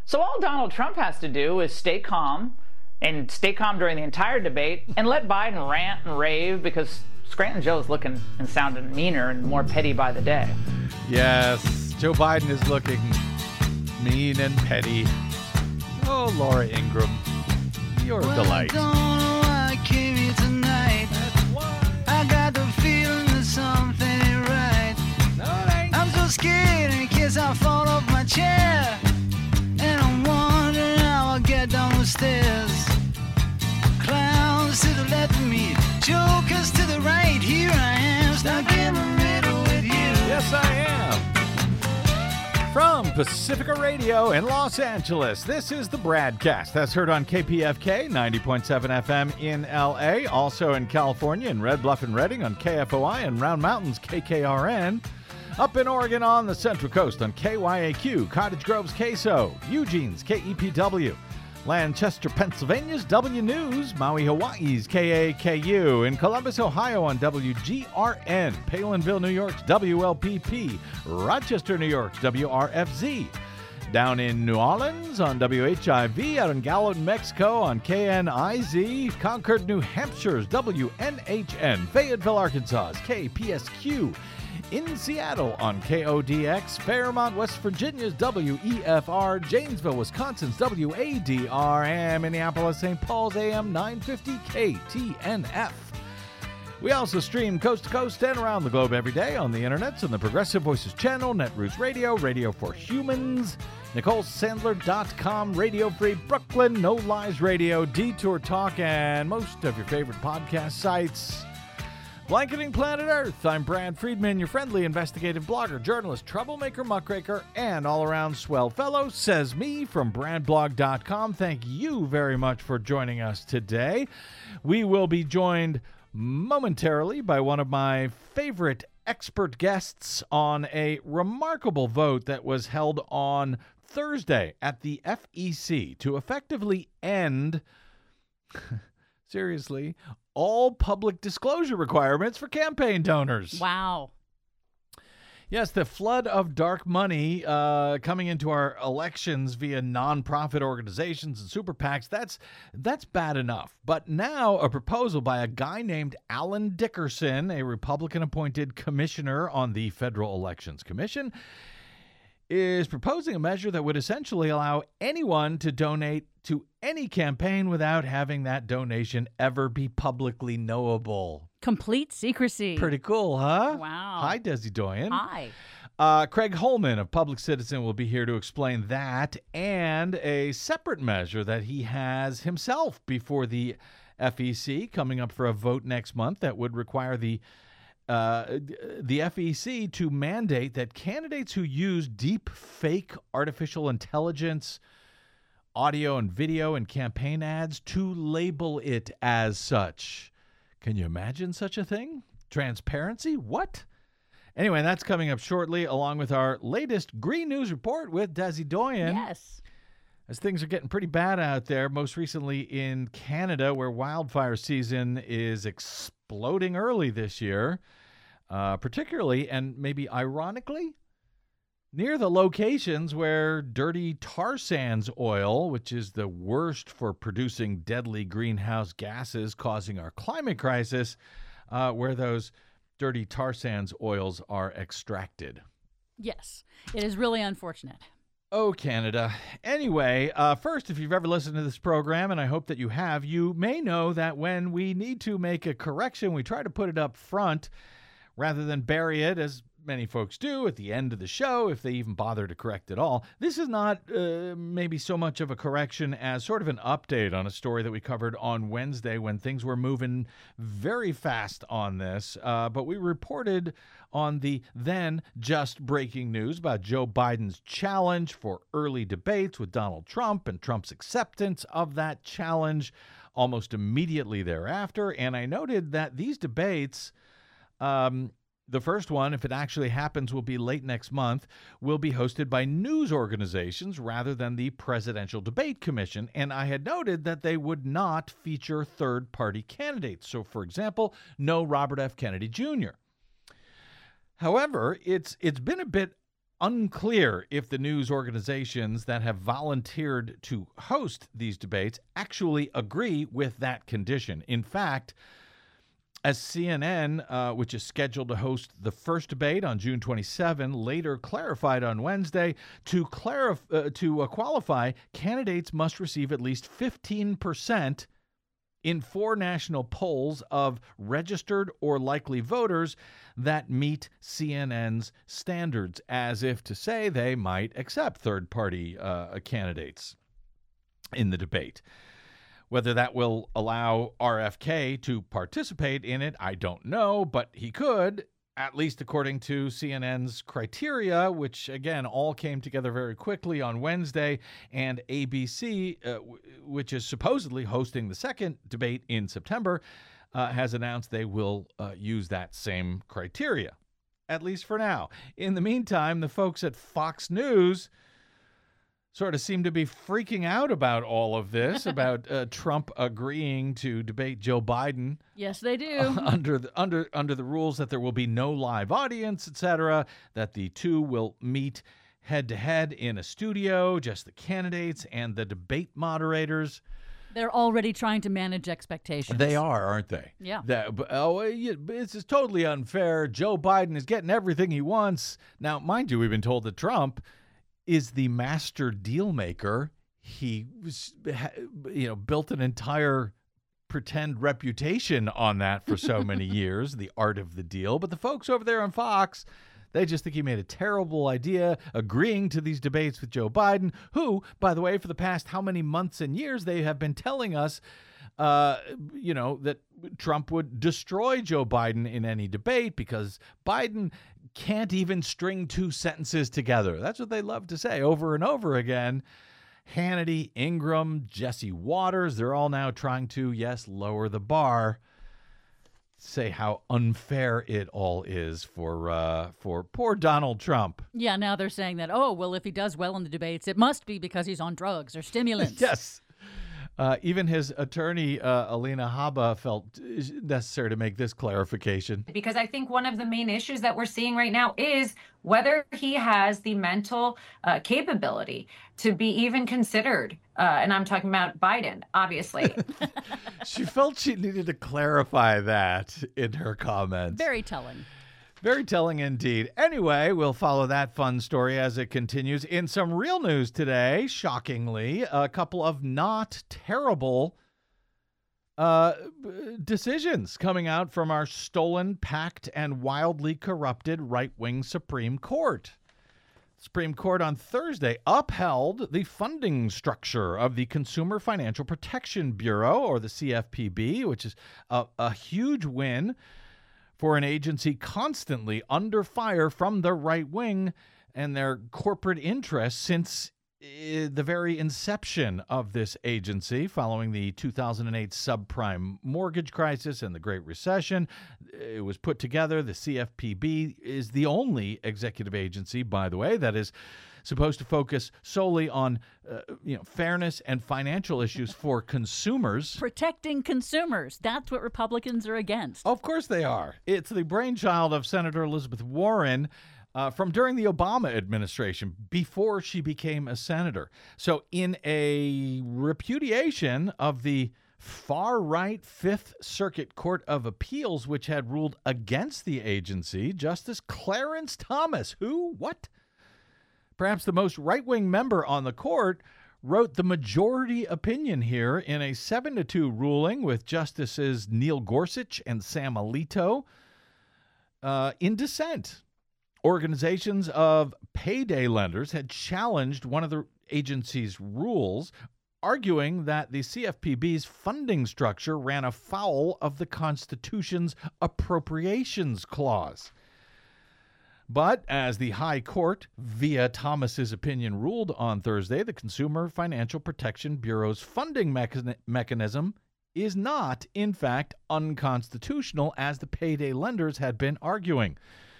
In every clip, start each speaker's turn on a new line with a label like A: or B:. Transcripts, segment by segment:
A: So all Donald Trump has to do is stay calm during the entire debate and let Biden rant and rave because Scranton Joe's looking and sounding meaner and more petty by the day.
B: Yes, Joe Biden is looking mean and petty. Oh, Laura Ingraham, you're a delight.
C: I don't know why I came here tonight. I got the feeling that something ain't right. I'm so scared in case I fall off my chair. And I'm wondering how I'll get down the stairs. Clowns to the left of me, jokers to the right. Here I am, stuck in the middle with you.
B: Yes, I am. From Pacifica Radio in Los Angeles, this is the Bradcast. That's heard on KPFK 90.7 FM in LA, also in California in Red Bluff and Redding on KFOI, and Round Mountains KKRN. Up in Oregon on the Central Coast on KYAQ, Cottage Grove's KSO, Eugene's KEPW, Lancaster, Pennsylvania's W News, Maui, Hawaii's KAKU, in Columbus, Ohio on WGRN, Palinville, New York's WLPP, Rochester, New York's WRFZ, down in New Orleans on WHIV, out in Gallatin, Mexico on KNIZ, Concord, New Hampshire's WNHN, Fayetteville, Arkansas's KPSQ, in Seattle on KODX, Fairmont, West Virginia's WEFR, Janesville, Wisconsin's WADR, and Minneapolis, St. Paul's AM 950 KTNF. We also stream coast to coast and around the globe every day on the internets on the Progressive Voices channel, Netroots Radio, Radio for Humans, NicoleSandler.com, Radio Free Brooklyn, No Lies Radio, Detour Talk, and most of your favorite podcast sites. Blanketing Planet Earth, I'm Brad Friedman, your friendly investigative blogger, journalist, troublemaker, muckraker, and all-around swell fellow, says me from BradBlog.com. Thank you very much for joining us today. We will be joined momentarily by one of my favorite expert guests on a remarkable vote that was held on Thursday at the FEC to effectively end, seriously, all public disclosure requirements for campaign donors.
D: Wow.
B: Yes, the flood of dark money coming into our elections via nonprofit organizations and super PACs, that's bad enough. But now a proposal by a guy named Alan Dickerson, a Republican-appointed commissioner on the Federal Elections Commission, is proposing a measure that would essentially allow anyone to donate to any campaign without having that donation ever be publicly knowable.
D: Complete secrecy.
B: Pretty cool, huh?
D: Wow.
B: Hi, Desi Doyen.
D: Hi.
B: Craig Holman of Public Citizen will be here to explain that and a separate measure that he has himself before the FEC coming up for a vote next month that would require the FEC to mandate that candidates who use deep fake artificial intelligence audio and video and campaign ads to label it as such. Can you imagine such a thing? Transparency? What? Anyway, that's coming up shortly, along with our latest Green News Report with Desi Doyen.
D: Yes.
B: As things are getting pretty bad out there, most recently in Canada, where wildfire season is exploding early this year, particularly and maybe ironically, near the locations where dirty tar sands oil, which is the worst for producing deadly greenhouse gases causing our climate crisis, where those dirty tar sands oils are extracted.
D: Yes. It is really unfortunate.
B: Oh, Canada. Anyway, first, if you've ever listened to this program, and I hope that you have, you may know that when we need to make a correction, we try to put it up front rather than bury it, as many folks do, at the end of the show, if they even bother to correct at all. This is not maybe so much of a correction as sort of an update on a story that we covered on Wednesday when things were moving very fast on this. But we reported on the then just breaking news about Joe Biden's challenge for early debates with Donald Trump and Trump's acceptance of that challenge almost immediately thereafter. And I noted that these debates, the first one, if it actually happens, will be late next month, will be hosted by news organizations rather than the Presidential Debate Commission. And I had noted that they would not feature third-party candidates. So, for example, no Robert F. Kennedy Jr. However, it's been a bit unclear if the news organizations that have volunteered to host these debates actually agree with that condition. In fact, as CNN, which is scheduled to host the first debate on June 27, later clarified on Wednesday, to qualify, candidates must receive at least 15% in 4 national polls of registered or likely voters that meet CNN's standards, as if to say they might accept third-party candidates in the debate. Whether that will allow RFK to participate in it, I don't know, but he could, at least according to CNN's criteria, which, again, all came together very quickly on Wednesday, and ABC, which is supposedly hosting the second debate in September, has announced they will use that same criteria, at least for now. In the meantime, the folks at Fox News sort of seem to be freaking out about all of this, about Trump agreeing to debate Joe Biden.
D: Yes, they do.
B: Under the rules that there will be no live audience, etc., that the two will meet head-to-head in a studio, just the candidates and the debate moderators.
D: They're already trying to manage expectations.
B: They are, aren't they?
D: Yeah.
B: This is totally unfair. Joe Biden is getting everything he wants. Now, mind you, we've been told that Trump is the master deal maker. He was, built an entire pretend reputation on that for so many years, the art of the deal. But the folks over there on Fox, they just think he made a terrible idea agreeing to these debates with Joe Biden, who, by the way, for the past how many months and years, they have been telling us, that Trump would destroy Joe Biden in any debate because Biden can't even string 2 sentences together. That's what they love to say over and over again. Hannity, Ingram, Jesse Waters, they're all now trying to, yes, lower the bar, say how unfair it all is for poor Donald Trump.
D: Yeah, now they're saying that, if he does well in the debates, it must be because he's on drugs or stimulants.
B: Yes. Even his attorney, Alina Habba, felt necessary to make this clarification.
E: Because I think one of the main issues that we're seeing right now is whether he has the mental capability to be even considered. And I'm talking about Biden, obviously.
B: She felt she needed to clarify that in her comments.
D: Very telling.
B: Very telling indeed. Anyway, we'll follow that fun story as it continues. In some real news today, shockingly, a couple of not terrible decisions coming out from our stolen, packed, and wildly corrupted right-wing Supreme Court. Supreme Court on Thursday upheld the funding structure of the Consumer Financial Protection Bureau, or the CFPB, which is a huge win for an agency constantly under fire from the right wing and their corporate interests since the very inception of this agency following the 2008 subprime mortgage crisis and the Great Recession. It was put together. The CFPB is the only executive agency, by the way, that is supposed to focus solely on fairness and financial issues for consumers.
D: Protecting consumers. That's what Republicans are against.
B: Of course they are. It's the brainchild of Senator Elizabeth Warren from during the Obama administration, before she became a senator. So in a repudiation of the far-right Fifth Circuit Court of Appeals, which had ruled against the agency, Justice Clarence Thomas, perhaps the most right-wing member on the court, wrote the majority opinion here in a 7-2 ruling with Justices Neil Gorsuch and Sam Alito in dissent. Organizations of payday lenders had challenged one of the agency's rules, arguing that the CFPB's funding structure ran afoul of the Constitution's appropriations clause. But as the High Court, via Thomas's opinion, ruled on Thursday, the Consumer Financial Protection Bureau's funding mechanism is not, in fact, unconstitutional, as the payday lenders had been arguing.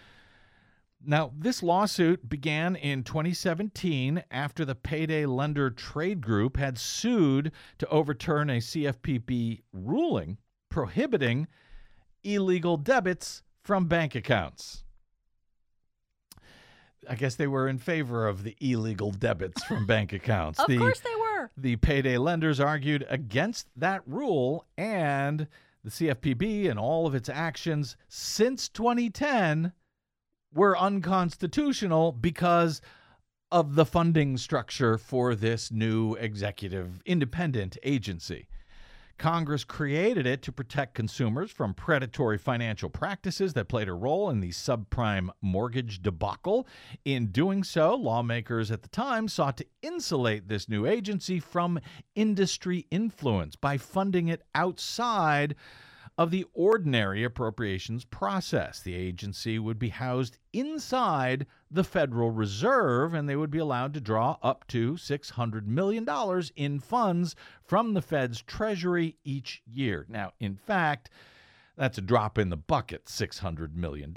B: Now, this lawsuit began in 2017 after the Payday Lender Trade Group had sued to overturn a CFPB ruling prohibiting illegal debits from bank accounts. I guess they were in favor of the illegal debits from bank accounts.
D: Of course they were.
B: The payday lenders argued against that rule, and the CFPB and all of its actions since 2010 were unconstitutional because of the funding structure for this new executive independent agency. Congress created it to protect consumers from predatory financial practices that played a role in the subprime mortgage debacle. In doing so, lawmakers at the time sought to insulate this new agency from industry influence by funding it outside of the ordinary appropriations process. The agency would be housed inside the Federal Reserve, and they would be allowed to draw up to $600 million in funds from the Fed's Treasury each year. Now, in fact, that's a drop in the bucket, $600 million,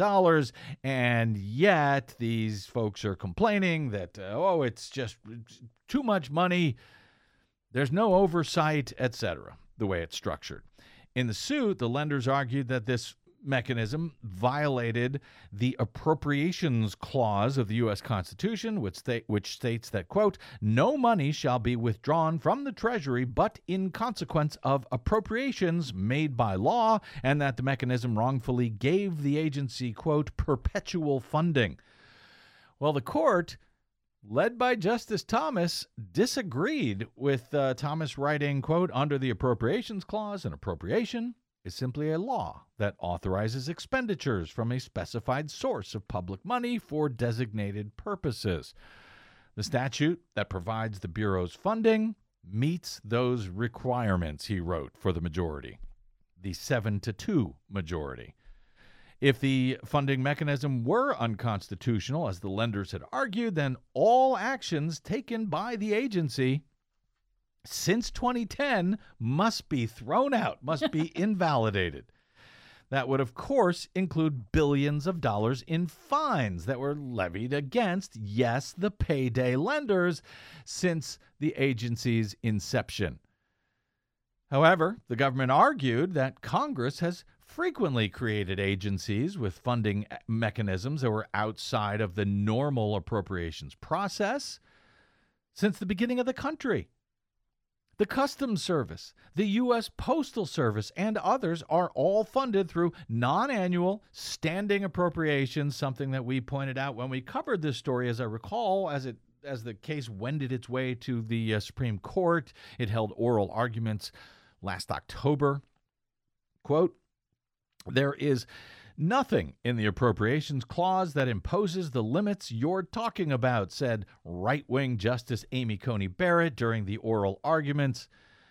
B: and yet these folks are complaining that, it's just too much money, there's no oversight, etc., the way it's structured. In the suit, the lenders argued that this mechanism violated the appropriations clause of the U.S. Constitution, which states that, quote, no money shall be withdrawn from the Treasury but in consequence of appropriations made by law, and that the mechanism wrongfully gave the agency, quote, perpetual funding. Well, the court, led by Justice Thomas, disagreed with Thomas writing, quote, under the appropriations clause, an appropriation is simply a law that authorizes expenditures from a specified source of public money for designated purposes. The statute that provides the Bureau's funding meets those requirements, he wrote, for the majority, the 7-2 majority. If the funding mechanism were unconstitutional, as the lenders had argued, then all actions taken by the agency since 2010 must be thrown out, must be invalidated. That would, of course, include billions of dollars in fines that were levied against, yes, the payday lenders since the agency's inception. However, the government argued that Congress has frequently created agencies with funding mechanisms that were outside of the normal appropriations process since the beginning of the country. The Customs Service, the U.S. Postal Service, and others are all funded through non-annual standing appropriations, something that we pointed out when we covered this story, as I recall, as the case wended its way to the Supreme Court. It held oral arguments last October. Quote, there is nothing in the appropriations clause that imposes the limits you're talking about, said right-wing Justice Amy Coney Barrett during the oral arguments.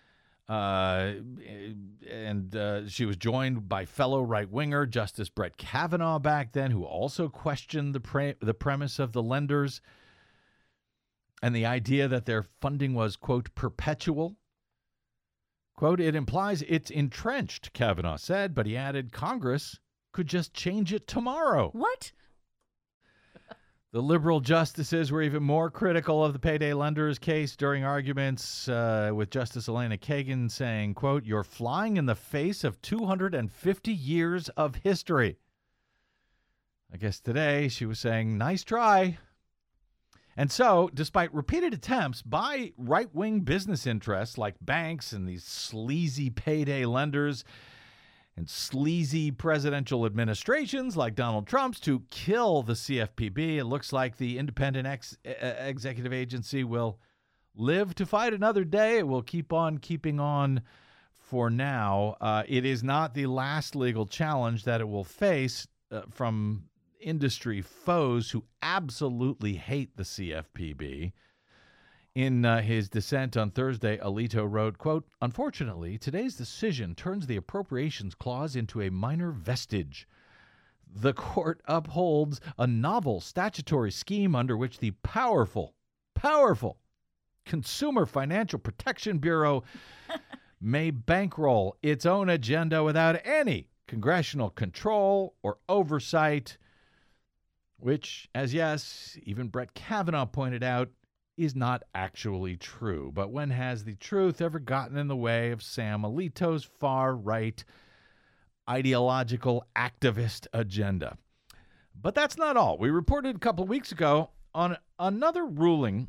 B: She was joined by fellow right-winger Justice Brett Kavanaugh back then, who also questioned the premise of the lenders and the idea that their funding was, quote, perpetual. Quote, it implies it's entrenched, Kavanaugh said, but he added Congress could just change it tomorrow.
D: What?
B: The liberal justices were even more critical of the payday lenders case during arguments, with Justice Elena Kagan saying, quote, you're flying in the face of 250 years of history. I guess today she was saying, nice try. And so, despite repeated attempts by right-wing business interests like banks and these sleazy payday lenders and sleazy presidential administrations like Donald Trump's to kill the CFPB, it looks like the independent executive agency will live to fight another day. It will keep on keeping on for now. It is not the last legal challenge that it will face from industry foes who absolutely hate the CFPB. In his dissent on Thursday, Alito wrote, quote, unfortunately, today's decision turns the appropriations clause into a minor vestige. The court upholds a novel statutory scheme under which the powerful Consumer Financial Protection Bureau may bankroll its own agenda without any congressional control or oversight, which, as yes, even Brett Kavanaugh pointed out, is not actually true. But when has the truth ever gotten in the way of Sam Alito's far-right ideological activist agenda? But that's not all. We reported a couple of weeks ago on another ruling,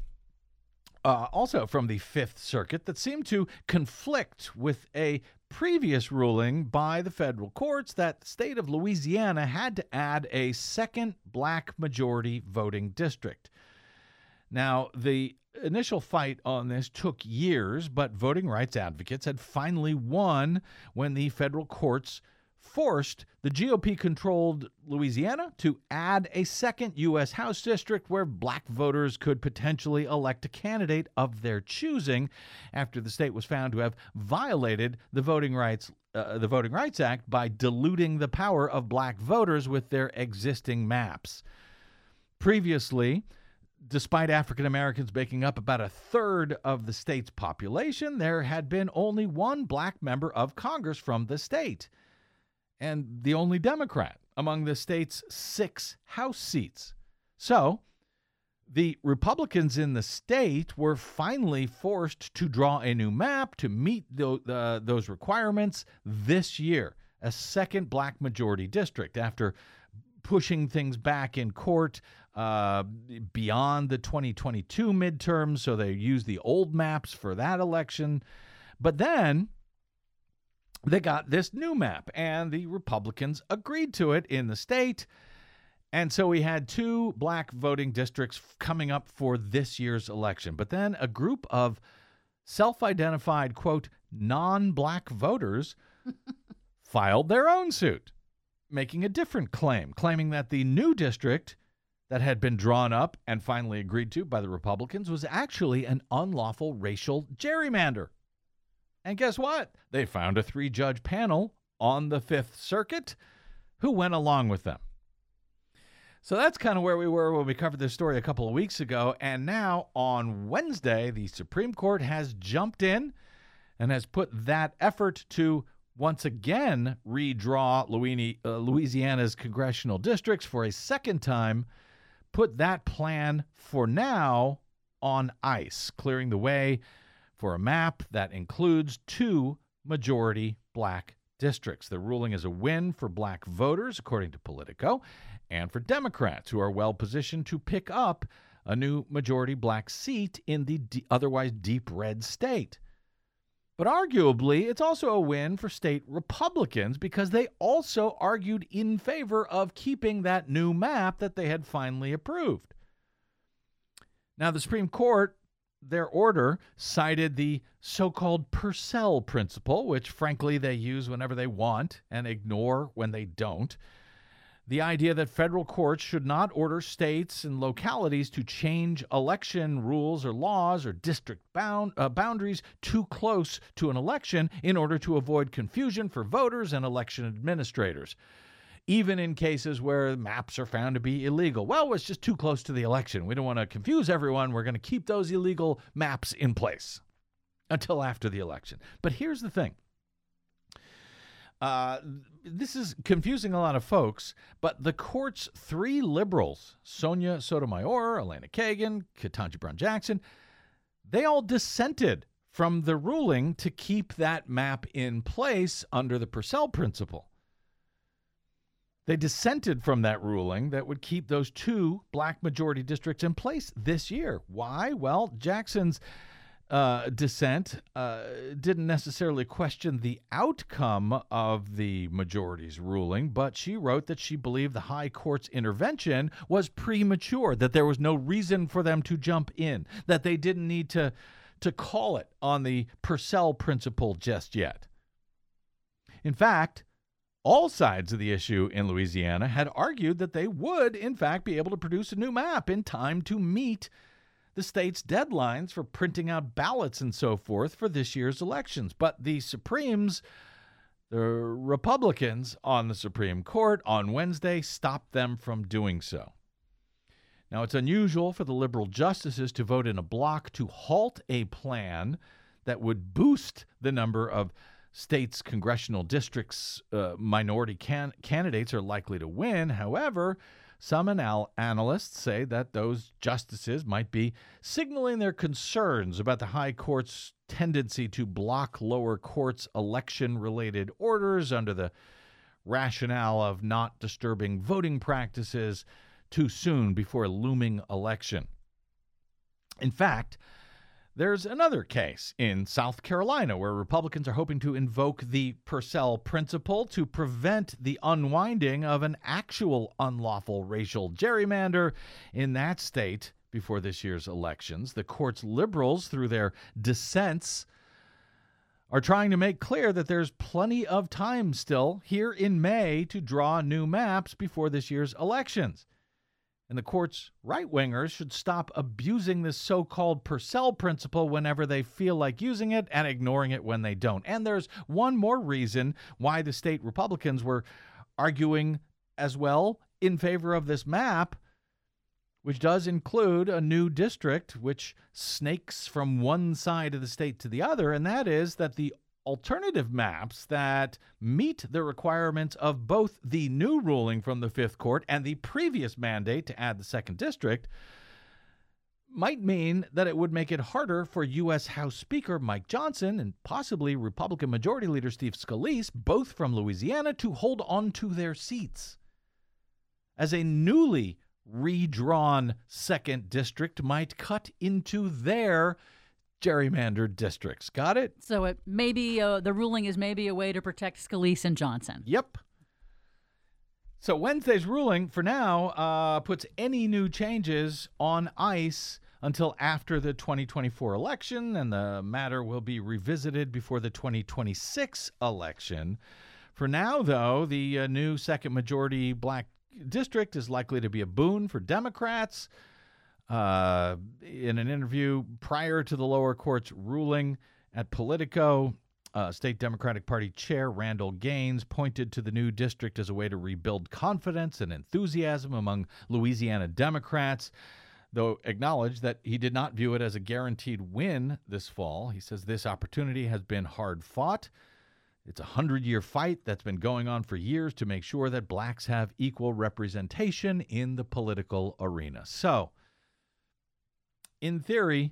B: also from the Fifth Circuit, that seemed to conflict with a previous ruling by the federal courts that the state of Louisiana had to add a second black majority voting district. Now, the initial fight on this took years, but voting rights advocates had finally won when the federal courts forced the GOP-controlled Louisiana to add a second U.S. House district where black voters could potentially elect a candidate of their choosing after the state was found to have violated the Voting Rights Act by diluting the power of black voters with their existing maps. Previously, despite African Americans making up about a third of the state's population, there had been only one black member of Congress from the state, and the only Democrat among the state's 6 House seats. So the Republicans in the state were finally forced to draw a new map to meet those requirements this year, a second black majority district, after pushing things back in court beyond the 2022 midterms. So they used the old maps for that election. But then they got this new map, and the Republicans agreed to it in the state. And so we had 2 black voting districts coming up for this year's election. But then a group of self-identified, quote, non-black voters filed their own suit, making a different claim, claiming that the new district that had been drawn up and finally agreed to by the Republicans was actually an unlawful racial gerrymander. And guess what? They found a 3-judge panel on the Fifth Circuit who went along with them. So that's kind of where we were when we covered this story a couple of weeks ago. And now on Wednesday, the Supreme Court has jumped in and has put that effort to once again redraw Louisiana's congressional districts for a second time, put that plan for now on ice, clearing the way for a map that includes 2 majority black districts. The ruling is a win for black voters, according to Politico, and for Democrats, who are well positioned to pick up a new majority black seat in the otherwise deep red state. But arguably, it's also a win for state Republicans because they also argued in favor of keeping that new map that they had finally approved. Now, the Supreme Court, their order, cited the so-called Purcell principle, which frankly they use whenever they want and ignore when they don't. The idea that federal courts should not order states and localities to change election rules or laws or district boundaries too close to an election in order to avoid confusion for voters and election administrators, even in cases where maps are found to be illegal. Well, it's just too close to the election. We don't want to confuse everyone. We're going to keep those illegal maps in place until after the election. But here's the thing. This is confusing a lot of folks, but the court's 3 liberals, Sonia Sotomayor, Elena Kagan, Ketanji Brown Jackson, they all dissented from the ruling to keep that map in place under the Purcell principle. They dissented from that ruling that would keep those 2 black majority districts in place this year. Why? Well, Jackson's dissent didn't necessarily question the outcome of the majority's ruling, but she wrote that she believed the high court's intervention was premature, that there was no reason for them to jump in, that they didn't need to call it on the Purcell principle just yet. In fact, all sides of the issue in Louisiana had argued that they would, in fact, be able to produce a new map in time to meet the state's deadlines for printing out ballots and so forth for this year's elections. But the Supremes, the Republicans on the Supreme Court on Wednesday, stopped them from doing so. Now, it's unusual for the liberal justices to vote in a block to halt a plan that would boost the number of states' congressional districts minority candidates are likely to win. However, some analysts say that those justices might be signaling their concerns about the high court's tendency to block lower courts' election-related orders under the rationale of not disturbing voting practices too soon before a looming election. In fact, there's another case in South Carolina where Republicans are hoping to invoke the Purcell principle to prevent the unwinding of an actual unlawful racial gerrymander in that state before this year's elections. The court's liberals, through their dissents, are trying to make clear that there's plenty of time still here in May to draw new maps before this year's elections. And the court's right-wingers should stop abusing this so-called Purcell principle whenever they feel like using it and ignoring it when they don't. And there's one more reason why the state Republicans were arguing as well in favor of this map, which does include a new district which snakes from one side of the state to the other, and that is that the alternative maps that meet the requirements of both the new ruling from the Fifth Court and the previous mandate to add the second district might mean that it would make it harder for U.S. House Speaker Mike Johnson and possibly Republican Majority Leader Steve Scalise, both from Louisiana, to hold on to their seats, as a newly redrawn second district might cut into their gerrymandered districts. Got it?
D: So it maybe the ruling is maybe a way to protect Scalise and Johnson.
B: Yep. So Wednesday's ruling, for now, puts any new changes on ice until after the 2024 election, and the matter will be revisited before the 2026 election. For now, though, the new second majority black district is likely to be a boon for Democrats. In an interview prior to the lower court's ruling at Politico, State Democratic Party Chair Randall Gaines pointed to the new district as a way to rebuild confidence and enthusiasm among Louisiana Democrats, though acknowledged that he did not view it as a guaranteed win this fall. He says this opportunity has been hard fought. It's a 100-year fight that's been going on for years to make sure that blacks have equal representation in the political arena. So, in theory,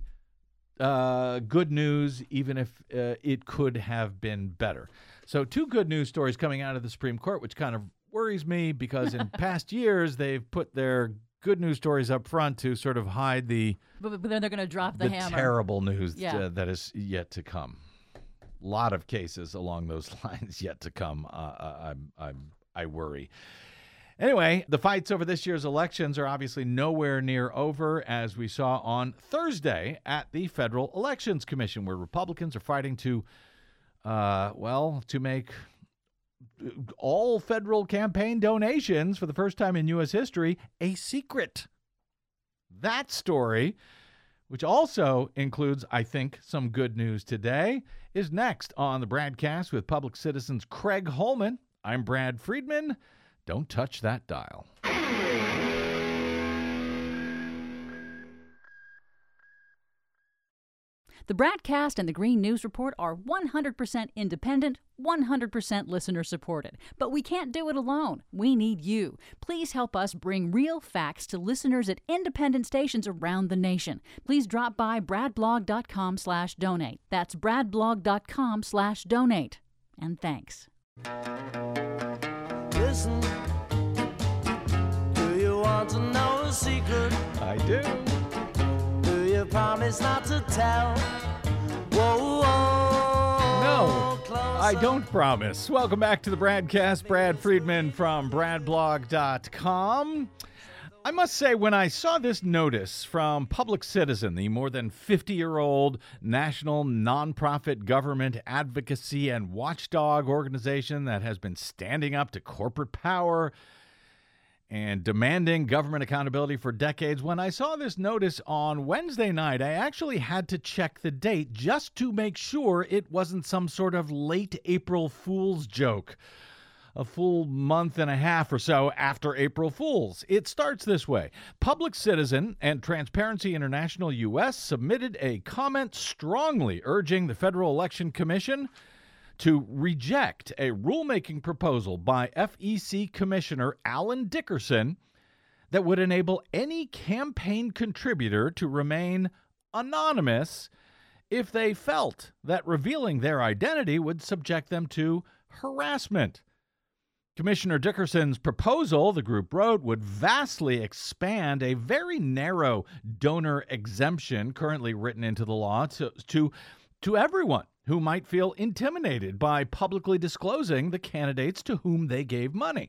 B: good news, even if it could have been better. So 2 good news stories coming out of the Supreme Court, which kind of worries me because in past years they've put their good news stories up front to sort of hide the
D: But then they're going to drop the hammer.
B: terrible news
D: Yeah.
B: that is yet to come. A lot of cases along those lines yet to come. I worry. Anyway, the fights over this year's elections are obviously nowhere near over, as we saw on Thursday at the Federal Elections Commission, where Republicans are fighting to make all federal campaign donations for the first time in U.S. history a secret. That story, which also includes, I think, some good news today, is next on the Bradcast with Public Citizen's Craig Holman. I'm Brad Friedman. Don't touch that dial.
D: The Bradcast and the Green News Report are 100% independent, 100% listener-supported. But we can't do it alone. We need you. Please help us bring real facts to listeners at independent stations around the nation. Please drop by bradblog.com/donate. That's bradblog.com/donate. And thanks.
C: Listen, do you want to know a secret?
B: I do.
C: Do you promise not to tell? Whoa, whoa.
B: No,
C: Closer.
B: I don't promise. Welcome back to the Bradcast. Brad Friedman from bradblog.com. I must say, when I saw this notice from Public Citizen, the more than 50-year-old national nonprofit government advocacy and watchdog organization that has been standing up to corporate power and demanding government accountability for decades, when I saw this notice on Wednesday night, I actually had to check the date just to make sure it wasn't some sort of late April Fool's joke. A full month and a half or so after April Fool's. It starts this way. Public Citizen and Transparency International U.S. submitted a comment strongly urging the Federal Election Commission to reject a rulemaking proposal by FEC Commissioner Alan Dickerson that would enable any campaign contributor to remain anonymous if they felt that revealing their identity would subject them to harassment. Commissioner Dickerson's proposal, the group wrote, would vastly expand a very narrow donor exemption currently written into the law to everyone who might feel intimidated by publicly disclosing the candidates to whom they gave money.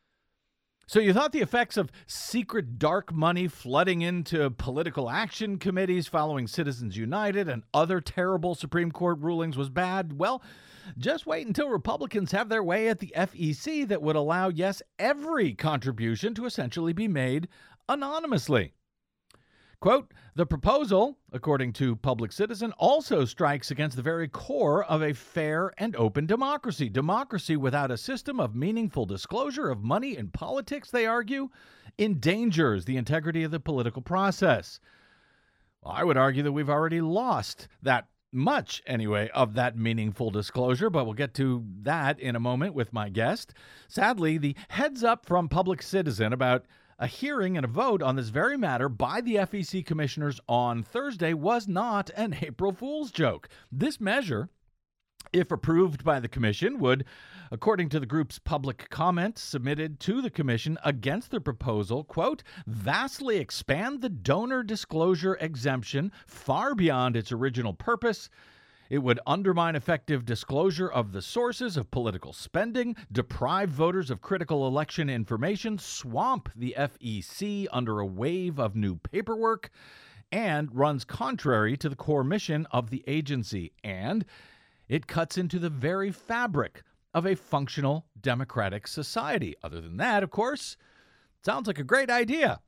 B: So you thought the effects of secret dark money flooding into political action committees following Citizens United and other terrible Supreme Court rulings was bad? Well, just wait until Republicans have their way at the FEC that would allow, yes, every contribution to essentially be made anonymously. Quote, the proposal, according to Public Citizen, also strikes against the very core of a fair and open democracy. Democracy without a system of meaningful disclosure of money in politics, they argue, endangers the integrity of the political process. Well, I would argue that we've already lost that much, anyway, of that meaningful disclosure, but we'll get to that in a moment with my guest. Sadly, the heads up from Public Citizen about a hearing and a vote on this very matter by the FEC commissioners on Thursday was not an April Fool's joke. This measure, if approved by the commission, would, according to the group's public comment submitted to the commission against the proposal, quote, vastly expand the donor disclosure exemption far beyond its original purpose. It would undermine effective disclosure of the sources of political spending, deprive voters of critical election information, swamp the FEC under a wave of new paperwork, and runs contrary to the core mission of the agency. And it cuts into the very fabric of a functional democratic society. Other than that, of course, sounds like a great idea.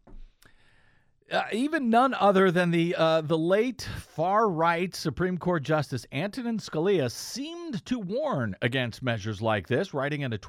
B: Even none other than the late far-right Supreme Court Justice Antonin Scalia seemed to warn against measures like this, writing in a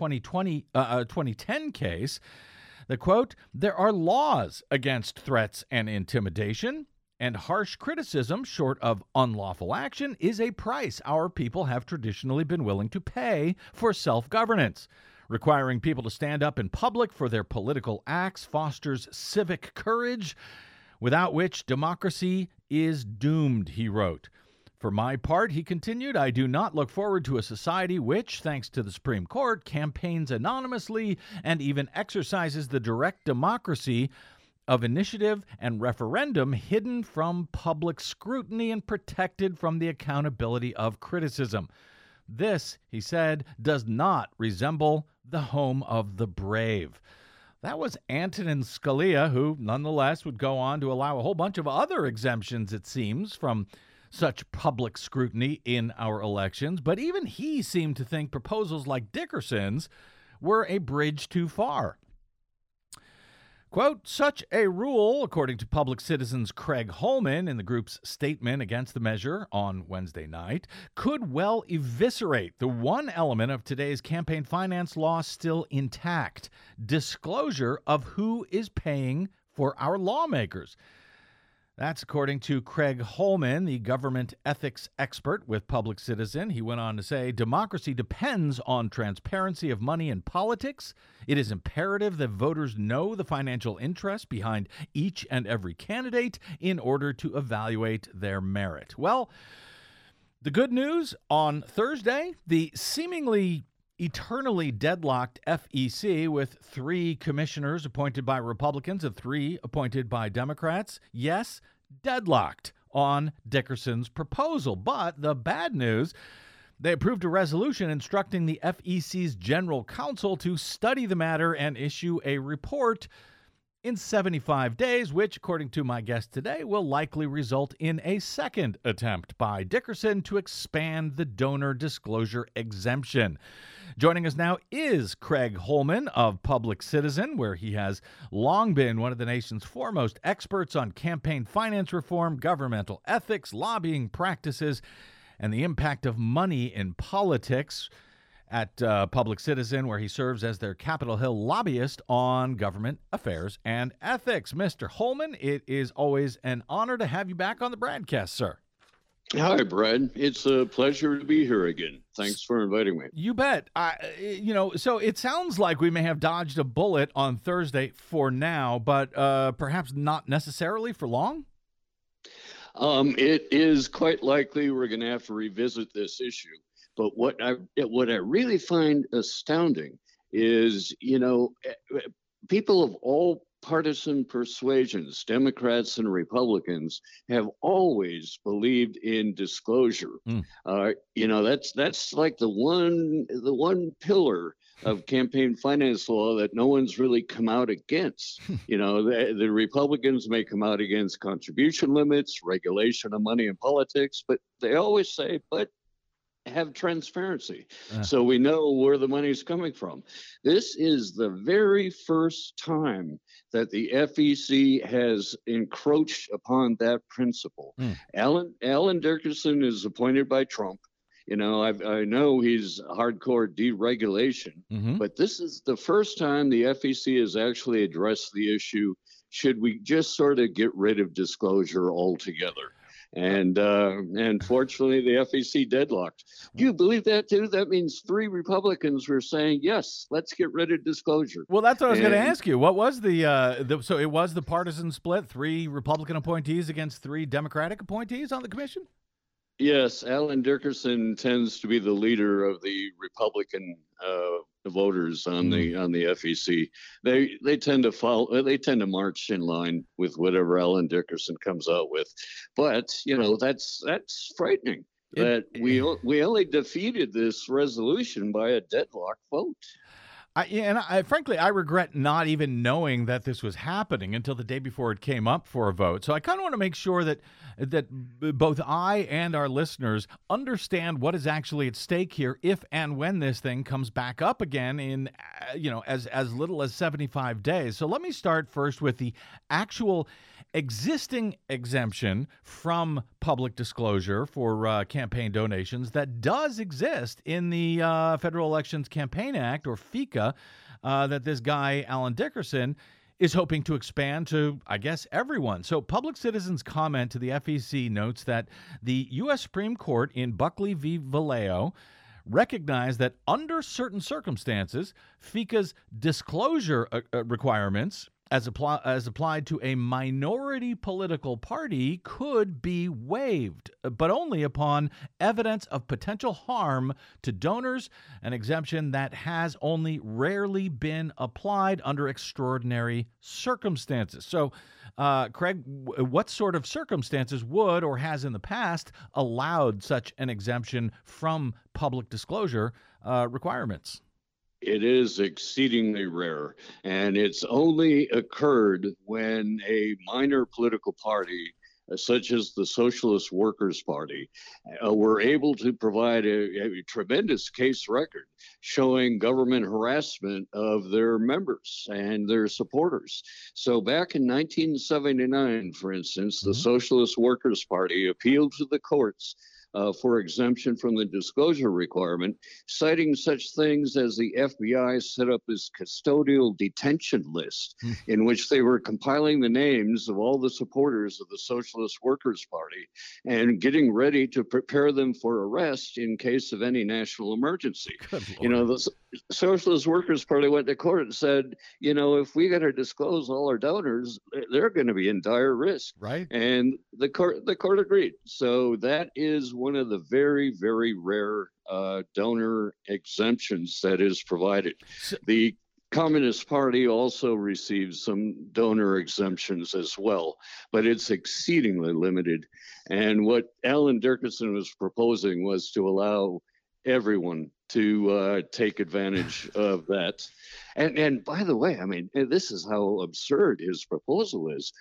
B: 2010 case that, quote, there are laws against threats and intimidation, and harsh criticism, short of unlawful action, is a price our people have traditionally been willing to pay for self-governance. Requiring people to stand up in public for their political acts fosters civic courage, without which democracy is doomed, he wrote. For my part, he continued, I do not look forward to a society which, thanks to the Supreme Court, campaigns anonymously and even exercises the direct democracy of initiative and referendum hidden from public scrutiny and protected from the accountability of criticism. This, he said, does not resemble the home of the brave. That was Antonin Scalia, who nonetheless would go on to allow a whole bunch of other exemptions, it seems, from such public scrutiny in our elections. But even he seemed to think proposals like Dickerson's were a bridge too far. Quote, such a rule, according to Public Citizen's Craig Holman in the group's statement against the measure on Wednesday night, could well eviscerate the one element of today's campaign finance law still intact, disclosure of who is paying for our lawmakers. That's according to Craig Holman, the government ethics expert with Public Citizen. He went on to say, democracy depends on transparency of money in politics. It is imperative that voters know the financial interest behind each and every candidate in order to evaluate their merit. Well, the good news on Thursday, the seemingly eternally deadlocked FEC with 3 commissioners appointed by Republicans and 3 appointed by Democrats. Yes, deadlocked on Dickerson's proposal. But the bad news, they approved a resolution instructing the FEC's general counsel to study the matter and issue a report in 75 days, which, according to my guest today, will likely result in a second attempt by Dickerson to expand the donor disclosure exemption. Joining us now is Craig Holman of Public Citizen, where he has long been one of the nation's foremost experts on campaign finance reform, governmental ethics, lobbying practices, and the impact of money in politics. At Public Citizen, where he serves as their Capitol Hill lobbyist on government affairs and ethics. Mr. Holman, it is always an honor to have you back on the broadcast, sir.
F: Hi, Brad. It's a pleasure to be here again. Thanks for inviting me.
B: You bet. So it sounds like we may have dodged a bullet on Thursday for now, but perhaps not necessarily for long?
F: It is quite likely we're going to have to revisit this issue. But what I really find astounding is, people of all partisan persuasions, Democrats and Republicans, have always believed in disclosure. That's like the one pillar of campaign finance law that no one's really come out against. The Republicans may come out against contribution limits, regulation of money in politics, but they always say, but have transparency so we know where the money is coming from. This is the very first time that the FEC has encroached upon that principle. Alan Dickerson is appointed by Trump. I know he's hardcore deregulation, but this is the first time the FEC has actually addressed the issue. Should we just sort of get rid of disclosure altogether? And fortunately, the FEC deadlocked. Do you believe that, too? That means 3 Republicans were saying, yes, let's get rid of disclosure.
B: Well, that's what I was going to ask you. What was so it was the partisan split, 3 Republican appointees against 3 Democratic appointees on the commission?
F: Yes, Alan Dickerson tends to be the leader of the Republican voters on the FEC. They tend to follow. They tend to march in line with whatever Alan Dickerson comes out with. But that's frightening. That we only defeated this resolution by a deadlock vote.
B: Frankly, I regret not even knowing that this was happening until the day before it came up for a vote. So I kind of want to make sure that both I and our listeners understand what is actually at stake here if and when this thing comes back up again in, as little as 75 days. So let me start first with the actual existing exemption from public disclosure for campaign donations that does exist in the Federal Elections Campaign Act, or FECA, that this guy, Alan Dickerson, is hoping to expand to, I guess, everyone. So Public Citizen's comment to the FEC notes that the U.S. Supreme Court in Buckley v. Valeo recognized that under certain circumstances, FECA's disclosure requirements as applied to a minority political party could be waived, but only upon evidence of potential harm to donors, an exemption that has only rarely been applied under extraordinary circumstances. So, Craig, what sort of circumstances would or has in the past allowed such an exemption from public disclosure requirements?
F: It is exceedingly rare, and it's only occurred when a minor political party, such as the Socialist Workers' Party, were able to provide a tremendous case record showing government harassment of their members and their supporters. So back in 1979, for instance, the Socialist Workers' Party appealed to the courts for exemption from the disclosure requirement, citing such things as the FBI set up this custodial detention list in which they were compiling the names of all the supporters of the Socialist Workers' Party and getting ready to prepare them for arrest in case of any national emergency. The Socialist Workers' Party went to court and said, if we got to disclose all our donors, they're going to be in dire risk.
B: Right.
F: And the court agreed. So that is one of the very, very rare donor exemptions that is provided. The Communist Party also receives some donor exemptions as well, but it's exceedingly limited. And what Alan Dickerson was proposing was to allow everyone to take advantage of that. And by the way, I mean, this is how absurd his proposal is.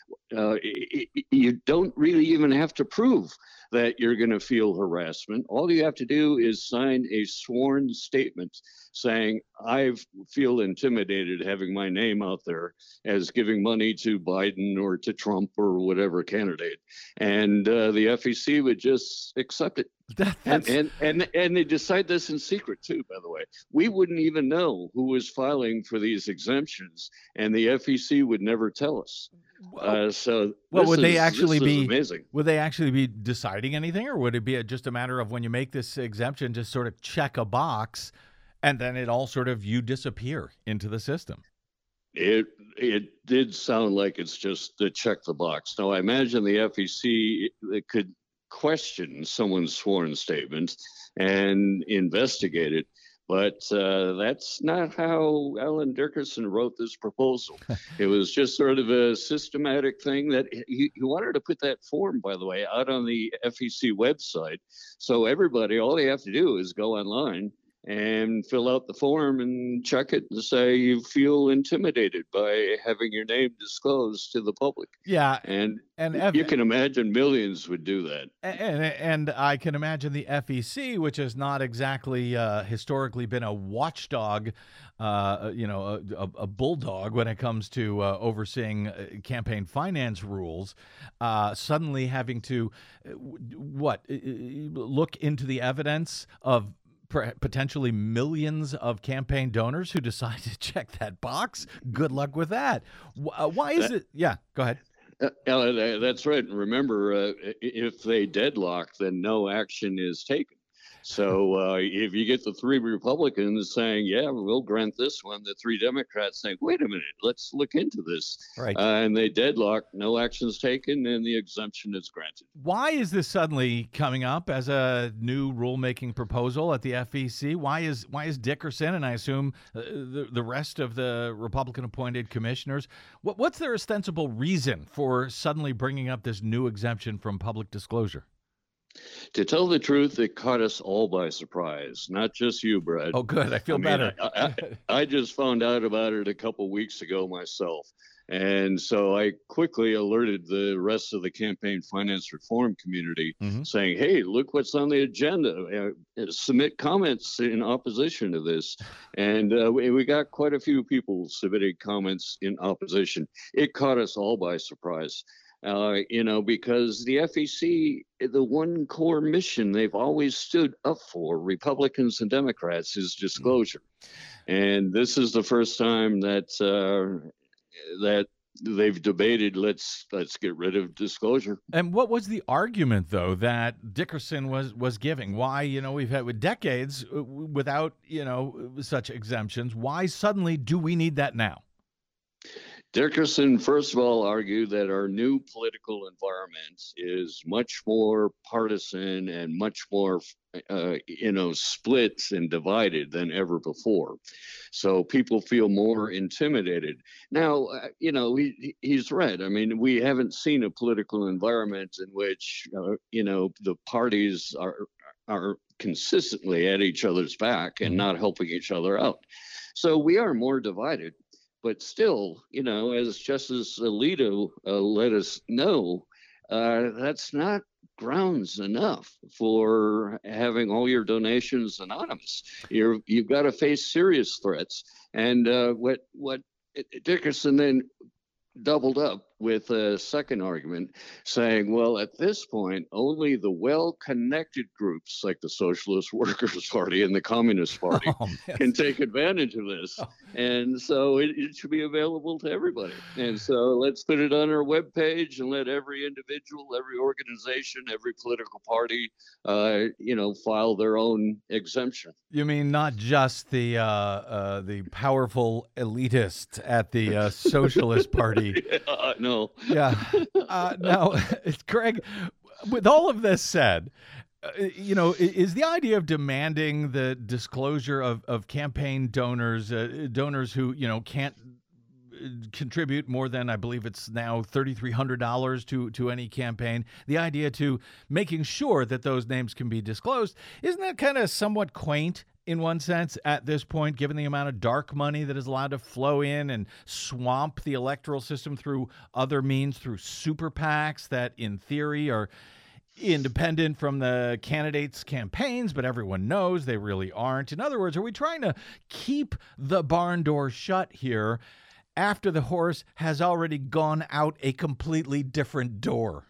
F: You don't really even have to prove that you're going to feel harassment. All you have to do is sign a sworn statement saying, I feel intimidated having my name out there as giving money to Biden or to Trump or whatever candidate. And the FEC would just accept it. And they decide this in secret too, by the way. We wouldn't even know who was filing for these exemptions, and the FEC would never tell us.
B: Would they actually be
F: amazing?
B: Would they actually be deciding anything, or would it be just a matter of when you make this exemption, just sort of check a box, and then it all sort of you disappear into the system?
F: It did sound like it's just to check the box. Now, I imagine the FEC could question someone's sworn statement and investigate it. But that's not how Alan Dickerson wrote this proposal. It was just sort of a systematic thing that he wanted to put that form, by the way, out on the FEC website. So everybody, all they have to do is go online and fill out the form and check it and say you feel intimidated by having your name disclosed to the public.
B: Yeah.
F: And you can imagine millions would do that.
B: And I can imagine the FEC, which has not exactly historically been a watchdog, a bulldog when it comes to overseeing campaign finance rules, suddenly having to look into the evidence of potentially millions of campaign donors who decide to check that box. Good luck with that. Why is it? Yeah, go ahead.
F: That's right. And remember, if they deadlock, then no action is taken. So if you get the three Republicans saying, yeah, we'll grant this one, the three Democrats saying, wait a minute, let's look into this.
B: Right.
F: And they deadlock, no action's taken, and the exemption is granted.
B: Why is this suddenly coming up as a new rulemaking proposal at the FEC? Why is Dickerson, and I assume the rest of the Republican-appointed commissioners, what's their ostensible reason for suddenly bringing up this new exemption from public disclosure?
F: To tell the truth, it caught us all by surprise, not just you, Brad.
B: Oh, good. I feel better.
F: I just found out about it a couple weeks ago myself. And so I quickly alerted the rest of the campaign finance reform community saying, hey, look what's on the agenda. Submit comments in opposition to this. And we got quite a few people submitting comments in opposition. It caught us all by surprise. Because the FEC, the one core mission they've always stood up for, Republicans and Democrats, is disclosure. And this is the first time that they've debated, let's get rid of disclosure.
B: And what was the argument, though, that Dickerson was giving? Why, we've had with decades without, such exemptions. Why suddenly do we need that now?
F: Dickerson, first of all, argued that our new political environment is much more partisan and much more, split and divided than ever before. So people feel more intimidated. Now, he's right. I mean, we haven't seen a political environment in which, the parties are consistently at each other's back and not helping each other out. So we are more divided. But still, as Justice Alito let us know, that's not grounds enough for having all your donations anonymous. You've got to face serious threats. And what Dickerson then doubled up with a second argument saying, well, at this point, only the well-connected groups like the Socialist Workers' Party and the Communist Party can take advantage of this. And so it should be available to everybody. And so let's put it on our webpage and let every individual, every organization, every political party, file their own exemption.
B: You mean not just the powerful elitists at the Socialist Party?
F: No.
B: Yeah. Now, Greg, with all of this said, is the idea of demanding the disclosure of campaign donors who, can't contribute more than, I believe it's now $3,300 to any campaign, the idea to making sure that those names can be disclosed, isn't that kind of somewhat quaint in one sense at this point, given the amount of dark money that is allowed to flow in and swamp the electoral system through other means, through super PACs that in theory are independent from the candidates' campaigns, but everyone knows they really aren't? In other words, are we trying to keep the barn door shut here after the horse has already gone out a completely different door?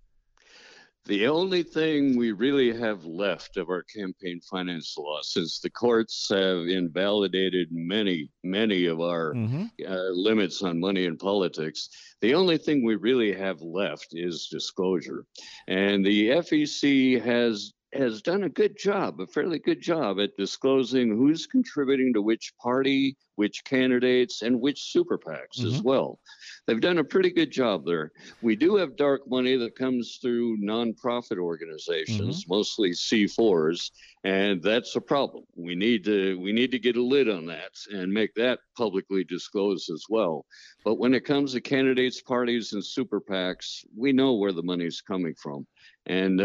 F: The only thing we really have left of our campaign finance law, since the courts have invalidated many of our limits on money in politics, the only thing we really have left is disclosure. And the FEC has done a fairly good job at disclosing who's contributing to which party, which candidates, and which super PACs as well. They've done a pretty good job there. We do have dark money that comes through nonprofit organizations, mostly C4s, And that's a problem. We need to get a lid on that and make that publicly disclosed as well. But when it comes to candidates, parties, and super PACs, we know where the money's coming from. And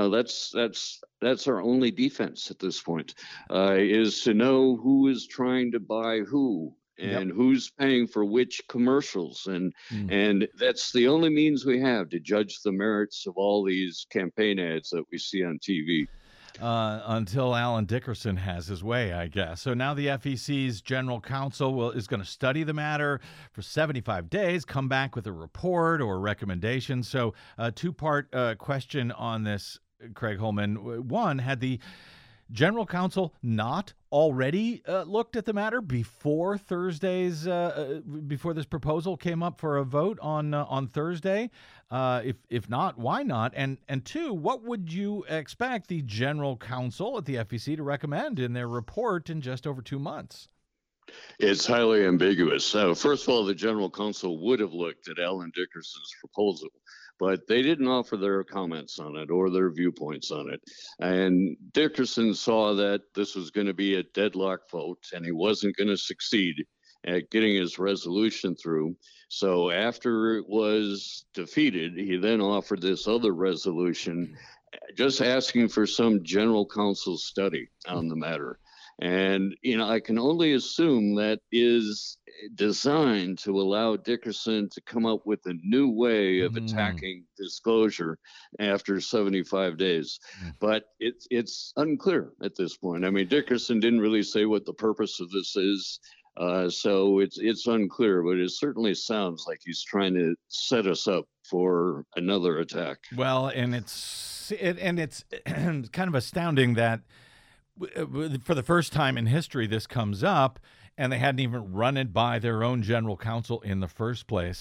F: that's our only defense at this point, is to know who is trying to buy who and who's paying for which commercials. And that's the only means we have to judge the merits of all these campaign ads that we see on TV.
B: Until Alan Dickerson has his way, I guess. So now the FEC's general counsel is going to study the matter for 75 days, come back with a report or recommendation. So a two-part question on this, Craig Holman. One, had the general counsel not already looked at the matter before Thursday's before this proposal came up for a vote on Thursday? If not, why not? And two, what would you expect the general counsel at the FEC to recommend in their report in just over 2 months?
F: It's highly ambiguous. So first of all, the general counsel would have looked at Alan Dickerson's proposal, but they didn't offer their comments on it or their viewpoints on it. And Dickerson saw that this was going to be a deadlock vote and he wasn't going to succeed at getting his resolution through. So after it was defeated, he then offered this other resolution, just asking for some general counsel study on the matter. And, I can only assume that is designed to allow Dickerson to come up with a new way of attacking disclosure after 75 days. But it's unclear at this point. I mean, Dickerson didn't really say what the purpose of this is. So it's unclear, but it certainly sounds like he's trying to set us up for another attack.
B: Well, and it's kind of astounding that for the first time in history, this comes up, and they hadn't even run it by their own general counsel in the first place.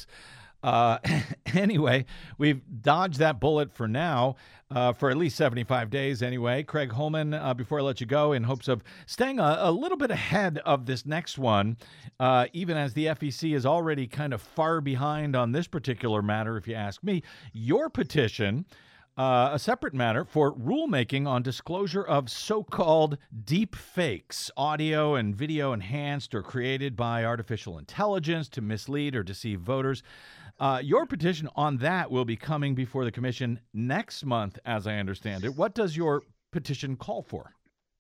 B: Anyway, we've dodged that bullet for now, for at least 75 days anyway. Craig Holman, before I let you go, in hopes of staying a little bit ahead of this next one, even as the FEC is already kind of far behind on this particular matter, if you ask me, your petition, a separate matter for rulemaking on disclosure of so-called deep fakes, audio and video enhanced or created by artificial intelligence to mislead or deceive voters. Your petition on that will be coming before the commission next month, as I understand it. What does your petition call for?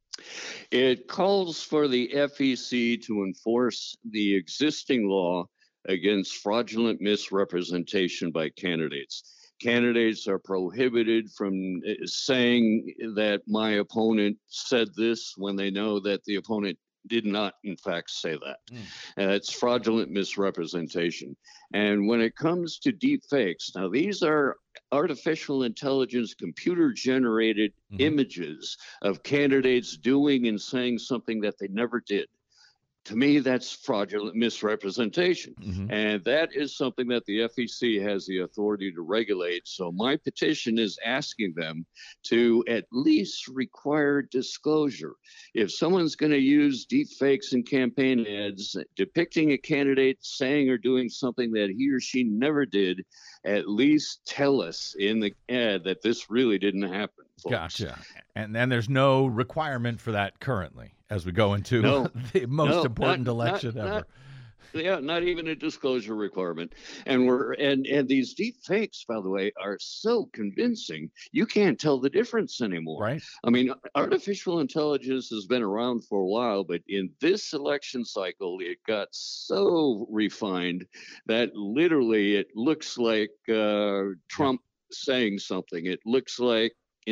F: It calls for the FEC to enforce the existing law against fraudulent misrepresentation by candidates. Candidates are prohibited from saying that my opponent said this when they know that the opponent did not, in fact, say that. It's fraudulent misrepresentation. And when it comes to deep fakes, now these are artificial intelligence, computer-generated images of candidates doing and saying something that they never did. To me, that's fraudulent misrepresentation. And that is something that the FEC has the authority to regulate. So my petition is asking them to at least require disclosure. If someone's going to use deep fakes in campaign ads depicting a candidate saying or doing something that he or she never did, at least tell us in the ad that this really didn't happen, folks.
B: Gotcha. And then there's no requirement for that currently as we go into the most important election ever.
F: Not even a disclosure requirement. And these deep fakes, by the way, are so convincing, you can't tell the difference anymore.
B: Right.
F: I mean, artificial intelligence has been around for a while, but in this election cycle, it got so refined that literally it looks like Trump saying something. It looks like,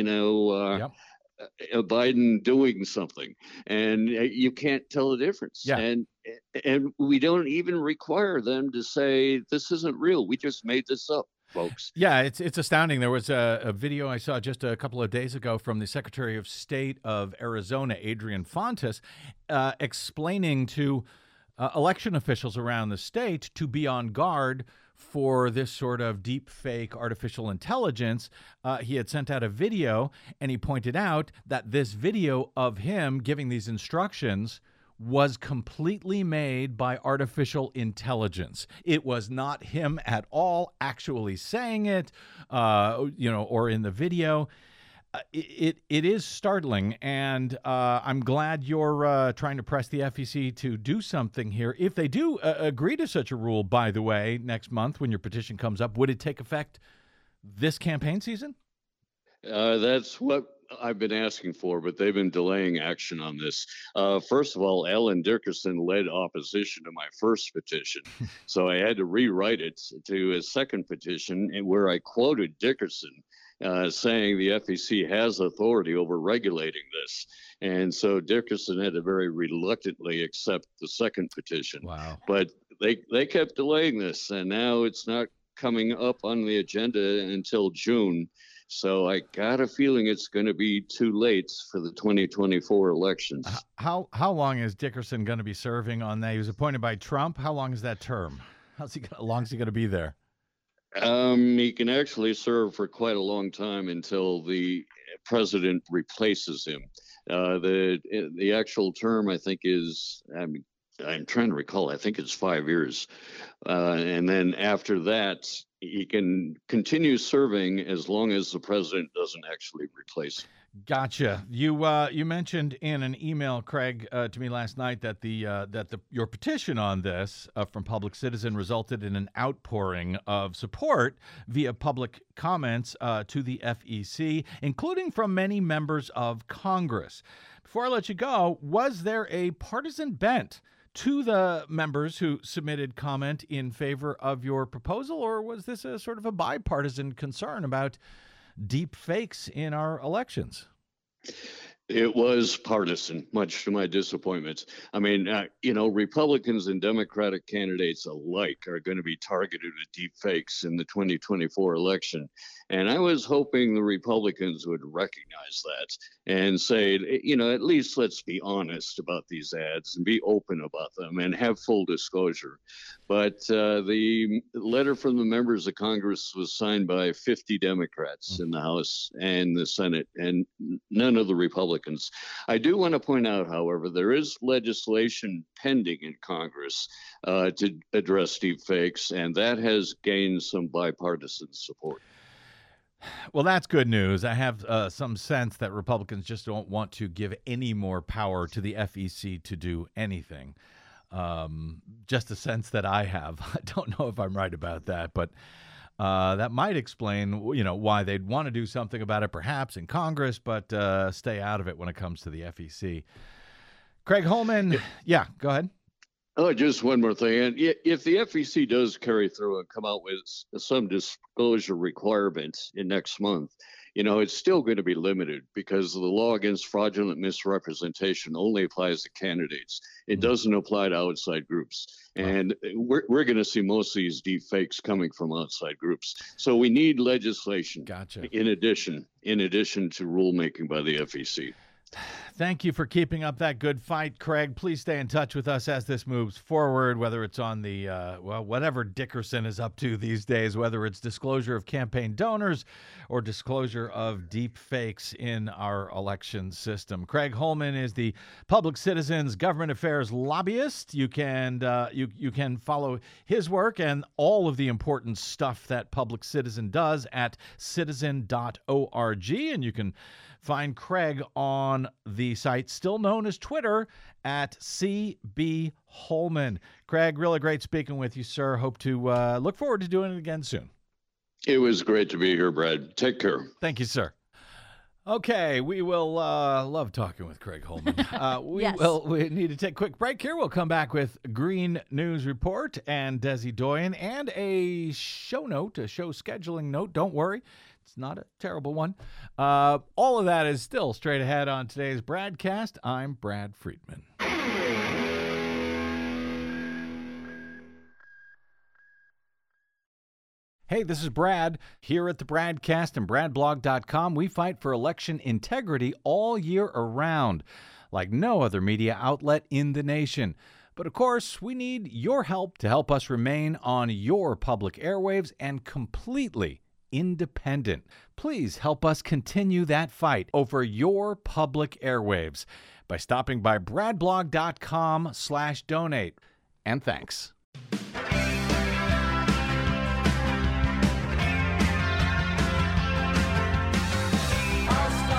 F: Biden doing something, and you can't tell the difference. And we don't even require them to say this isn't real. We just made this up, folks.
B: Yeah, it's astounding. There was a video I saw just a couple of days ago from the Secretary of State of Arizona, Adrian Fontes, explaining to election officials around the state to be on guard for this sort of deep fake artificial intelligence. He had sent out a video, and he pointed out that this video of him giving these instructions was completely made by artificial intelligence. It was not him at all actually saying it, or in the video. It is startling, and I'm glad you're trying to press the FEC to do something here. If they do agree to such a rule, by the way, next month when your petition comes up, would it take effect this campaign season?
F: That's what I've been asking for, but they've been delaying action on this. First of all, Alan Dickerson led opposition to my first petition, so I had to rewrite it to a second petition where I quoted Dickerson saying the FEC has authority over regulating this. And so Dickerson had to very reluctantly accept the second petition.
B: Wow.
F: But they kept delaying this, and now it's not coming up on the agenda until June. So I got a feeling it's going to be too late for the 2024 elections.
B: How long is Dickerson going to be serving on that? He was appointed by Trump. How long is that term? How long is he going to be there?
F: He can actually serve for quite a long time until the president replaces him. The actual term, I think, is, I'm trying to recall, I think it's 5 years. And then after that, he can continue serving as long as the president doesn't actually replace him.
B: Gotcha. You mentioned in an email, Craig, to me last night that your petition on this from Public Citizen resulted in an outpouring of support via public comments to the FEC, including from many members of Congress. Before I let you go, was there a partisan bent to the members who submitted comment in favor of your proposal, or was this a sort of a bipartisan concern about deep fakes in our elections?
F: It was partisan, much to my disappointment. I mean, Republicans and Democratic candidates alike are going to be targeted with deep fakes in the 2024 election. And I was hoping the Republicans would recognize that and say, at least let's be honest about these ads and be open about them and have full disclosure. But the letter from the members of Congress was signed by 50 Democrats in the House and the Senate, and none of the Republicans. I do want to point out, however, there is legislation pending in Congress to address deep fakes, and that has gained some bipartisan support.
B: Well, that's good news. I have some sense that Republicans just don't want to give any more power to the FEC to do anything. Just a sense that I have. I don't know if I'm right about that, but that might explain, why they'd want to do something about it, perhaps in Congress, but stay out of it when it comes to the FEC. Craig Holman, yeah, go ahead.
F: Oh, just one more thing. And if the FEC does carry through and come out with some disclosure requirements in next month, it's still going to be limited because the law against fraudulent misrepresentation only applies to candidates. It doesn't apply to outside groups. And we're going to see most of these deep fakes coming from outside groups. So we need legislation.
B: Gotcha.
F: In addition to rulemaking by the FEC.
B: Thank you for keeping up that good fight, Craig. Please stay in touch with us as this moves forward, whether it's on the, whatever Dickerson is up to these days, whether it's disclosure of campaign donors or disclosure of deep fakes in our election system. Craig Holman is the Public Citizen's government affairs lobbyist. You can follow his work and all of the important stuff that Public Citizen does at citizen.org, and you can find Craig on the site still known as Twitter at CB Holman. Craig, really great speaking with you, sir. Hope to look forward to doing it again soon.
F: It was great to be here, Brad. Take care.
B: Thank you, sir. Okay, we will love talking with Craig Holman. We need to take a quick break here. We'll come back with Green News Report and Desi Doyen and a show scheduling note. Don't worry. It's not a terrible one. All of that is still straight ahead on today's Bradcast. I'm Brad Friedman. Hey, this is Brad. Here at the Bradcast and BradBlog.com, we fight for election integrity all year around, like no other media outlet in the nation. But of course, we need your help to help us remain on your public airwaves and completely independent. Please help us continue that fight over your public airwaves by stopping by bradblog.com/donate. And thanks.
G: I'll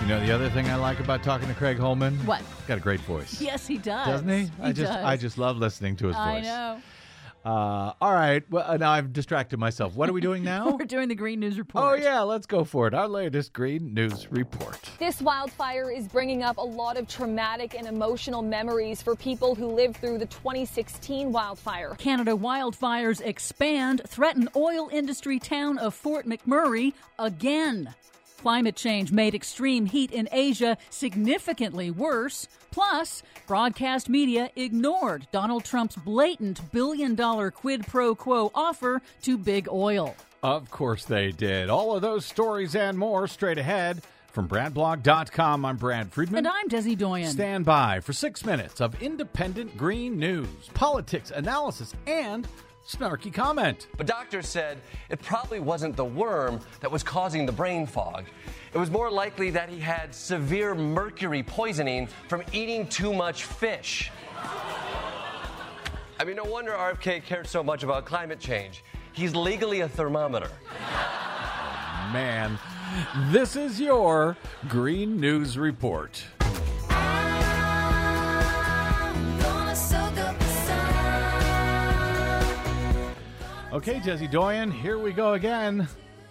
B: You know the other thing I like about talking to Craig Holman?
D: What?
B: He's got a great voice.
D: Yes, he does.
B: Doesn't he?
D: Does.
B: I just love listening to his voice.
D: I know.
B: All right. Well, now I've distracted myself. What are we doing now?
D: We're doing the Green News Report.
B: Oh, yeah. Let's go for it. Our latest Green News Report.
G: This wildfire is bringing up a lot of traumatic and emotional memories for people who lived through the 2016 wildfire.
D: Canada wildfires expand, threaten oil industry town of Fort McMurray again. Climate change made extreme heat in Asia significantly worse. Plus, broadcast media ignored Donald Trump's blatant billion-dollar quid pro quo offer to big oil.
B: Of course they did. All of those stories and more straight ahead. From BradBlog.com, I'm Brad Friedman.
D: And I'm Desi Doyen.
B: Stand by for 6 minutes of independent green news, politics, analysis, and snarky comment.
H: But doctors said it probably wasn't the worm that was causing the brain fog. It was more likely that he had severe mercury poisoning from eating too much fish. I mean, no wonder RFK cared so much about climate change. He's legally a thermometer.
B: Man, this is your Green News Report. Okay, Desi Doyen, here we go again.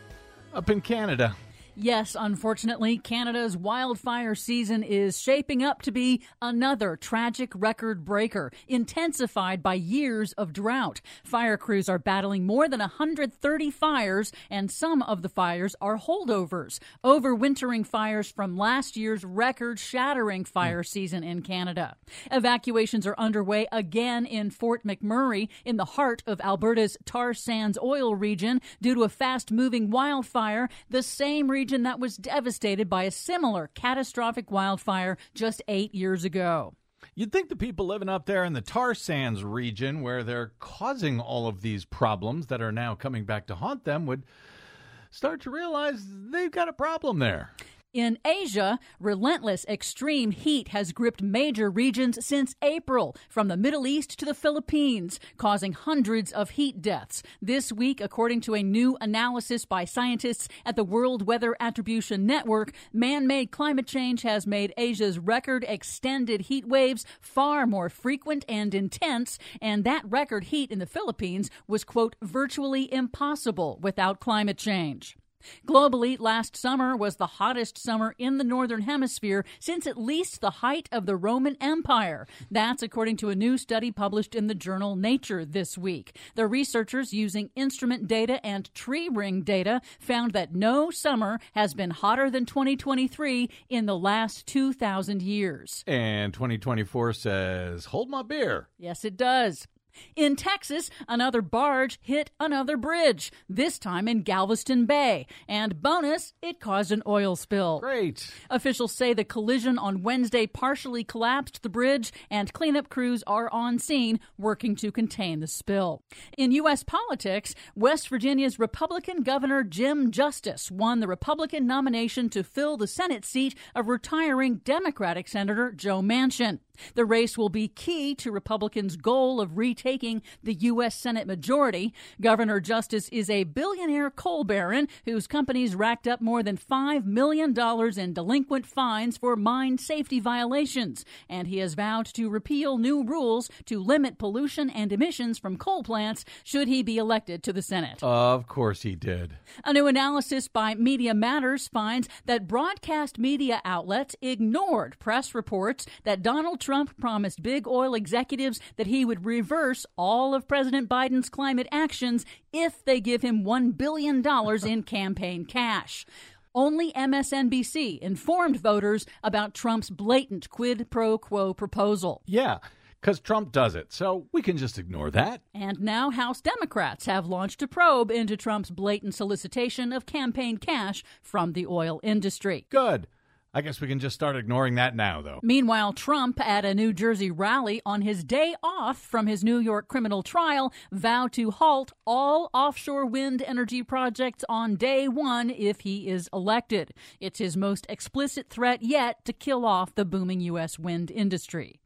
B: Up in Canada.
D: Yes, unfortunately, Canada's wildfire season is shaping up to be another tragic record breaker, intensified by years of drought. Fire crews are battling more than 130 fires, and some of the fires are holdovers, overwintering fires from last year's record-shattering fire season in Canada. Evacuations are underway again in Fort McMurray, in the heart of Alberta's tar sands oil region, due to a fast-moving wildfire, the same region that was devastated by a similar catastrophic wildfire just 8 years ago.
B: You'd think the people living up there in the tar sands region, where they're causing all of these problems that are now coming back to haunt them, would start to realize they've got a problem there.
D: In Asia, relentless extreme heat has gripped major regions since April, from the Middle East to the Philippines, causing hundreds of heat deaths. This week, according to a new analysis by scientists at the World Weather Attribution Network, man-made climate change has made Asia's record extended heat waves far more frequent and intense, and that record heat in the Philippines was, quote, virtually impossible without climate change. Globally, last summer was the hottest summer in the Northern Hemisphere since at least the height of the Roman Empire. That's according to a new study published in the journal Nature this week. The researchers, using instrument data and tree ring data, found that no summer has been hotter than 2023 in the last 2,000 years.
B: And 2024 says, hold my beer.
D: Yes, it does. In Texas, another barge hit another bridge, this time in Galveston Bay. And bonus, it caused an oil spill.
B: Great.
D: Officials say the collision on Wednesday partially collapsed the bridge, and cleanup crews are on scene working to contain the spill. In U.S. politics, West Virginia's Republican Governor Jim Justice won the Republican nomination to fill the Senate seat of retiring Democratic Senator Joe Manchin. The race will be key to Republicans' goal of retaking the U.S. Senate majority. Governor Justice is a billionaire coal baron whose companies racked up more than $5 million in delinquent fines for mine safety violations, and he has vowed to repeal new rules to limit pollution and emissions from coal plants should he be elected to the Senate.
B: Of course he did.
D: A new analysis by Media Matters finds that broadcast media outlets ignored press reports that Donald Trump promised big oil executives that he would reverse all of President Biden's climate actions if they give him $1 billion in campaign cash. Only MSNBC informed voters about Trump's blatant quid pro quo proposal.
B: Yeah, because Trump does it, so we can just ignore that.
D: And now House Democrats have launched a probe into Trump's blatant solicitation of campaign cash from the oil industry.
B: Good. I guess we can just start ignoring that now, though.
D: Meanwhile, Trump, at a New Jersey rally on his day off from his New York criminal trial, vowed to halt all offshore wind energy projects on day one if he is elected. It's his most explicit threat yet to kill off the booming U.S. wind industry.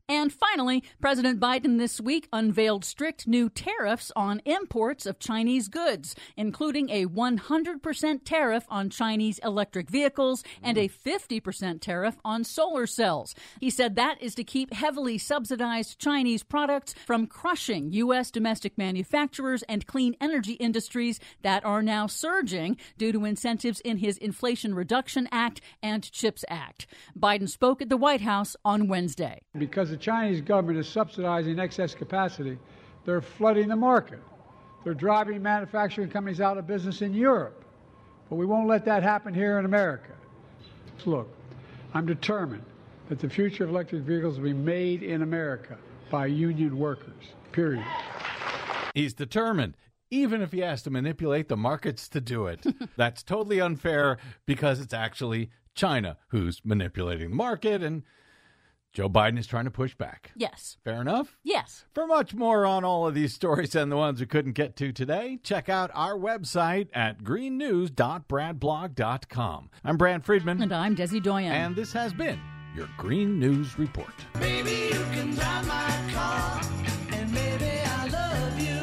D: And finally, President Biden this week unveiled strict new tariffs on imports of Chinese goods, including a 100% tariff on Chinese electric vehicles and a 50% tariff on solar cells. He said that is to keep heavily subsidized Chinese products from crushing U.S. domestic manufacturers and clean energy industries that are now surging due to incentives in his Inflation Reduction Act and CHIPS Act. Biden spoke at the White House on Wednesday.
I: Because the Chinese government is subsidizing excess capacity, they're flooding the market. They're driving manufacturing companies out of business in Europe. But we won't let that happen here in America. Look, I'm determined that the future of electric vehicles will be made in America by union workers, period.
B: He's determined, even if he has to manipulate the markets to do it. That's totally unfair because it's actually China who's manipulating the market, and Joe Biden is trying to push back.
D: Yes.
B: Fair enough?
D: Yes.
B: For much more on all of these stories and the ones we couldn't get to today, check out our website at greennews.bradblog.com. I'm Brad Friedman.
D: And I'm Desi Doyen.
B: And this has been your Green News Report.
C: Maybe you can drive my car, and maybe I love you.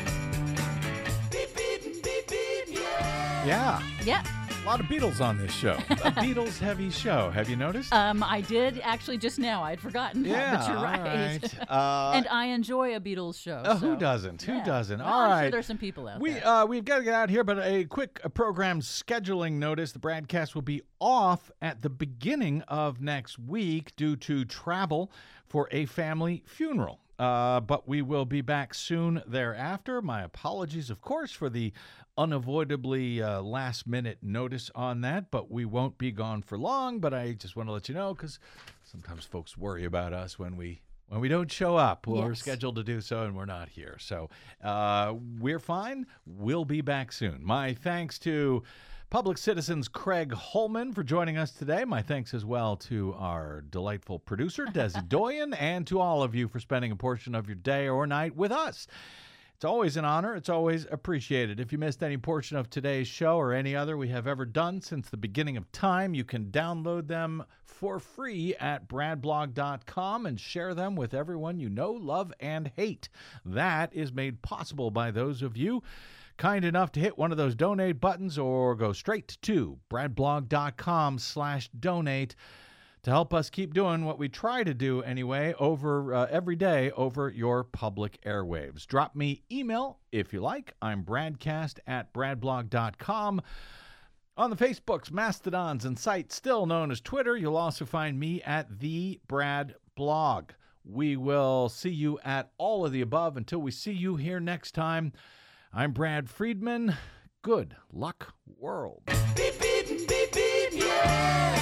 C: Beep, beep, beep, beep, yeah.
B: Yeah.
D: Yeah.
B: A lot of Beatles on this show. A Beatles-heavy show. Have you noticed?
D: I did actually just now. I'd forgotten that, but you're right. And I enjoy a Beatles show.
B: Who doesn't? Who doesn't?
D: Well,
B: All
D: I'm
B: right.
D: sure there's some people out there.
B: We've got to get out here, but a quick program scheduling notice. The broadcast will be off at the beginning of next week due to travel for a family funeral. But we will be back soon thereafter. My apologies, of course, for the unavoidably last-minute notice on that, but we won't be gone for long. But I just want to let you know because sometimes folks worry about us when we don't show up. Well, we're scheduled to do so, and we're not here. So we're fine. We'll be back soon. My thanks to Public Citizen's Craig Holman for joining us today. My thanks as well to our delightful producer, Desi Doyen, and to all of you for spending a portion of your day or night with us. It's always an honor. It's always appreciated. If you missed any portion of today's show or any other we have ever done since the beginning of time, you can download them for free at bradblog.com and share them with everyone you know, love, and hate. That is made possible by those of you kind enough to hit one of those donate buttons or go straight to bradblog.com/donate to help us keep doing what we try to do anyway over every day over your public airwaves. Drop me email if you like. I'm bradcast@bradblog.com. On the Facebooks, Mastodons, and sites still known as Twitter, you'll also find me at The Brad Blog. We will see you at all of the above. Until we see you here next time, I'm Brad Friedman. Good luck, world.
C: Beep, beep, beep, beep, yeah.